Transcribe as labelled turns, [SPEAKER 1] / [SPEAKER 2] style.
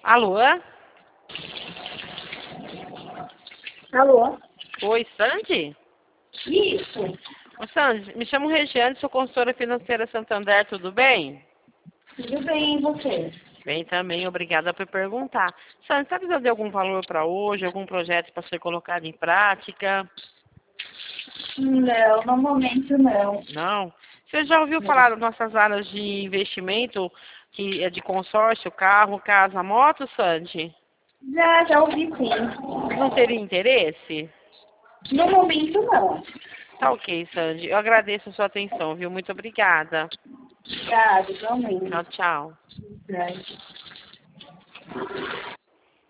[SPEAKER 1] Alô?
[SPEAKER 2] Alô?
[SPEAKER 1] Oi, Sandy?
[SPEAKER 2] Isso.
[SPEAKER 1] Ô, Sandy, me chamo Regiane, sou consultora financeira Santander, tudo bem?
[SPEAKER 2] Tudo bem, e você?
[SPEAKER 1] Bem também, obrigada por perguntar. Sandy, está precisando de algum valor para hoje, algum projeto para ser colocado em prática?
[SPEAKER 2] Não, no momento não.
[SPEAKER 1] Não? Você já ouviu falar das nossas áreas de investimento, que é de consórcio, carro, casa, moto, Sandy?
[SPEAKER 2] Já ouvi sim.
[SPEAKER 1] Não teria interesse?
[SPEAKER 2] No momento não.
[SPEAKER 1] Tá ok, Sandy. Eu agradeço a sua atenção, viu? Muito obrigada.
[SPEAKER 2] Obrigada,
[SPEAKER 1] Tchau,
[SPEAKER 2] igualmente.
[SPEAKER 1] tchau.
[SPEAKER 2] Obrigada.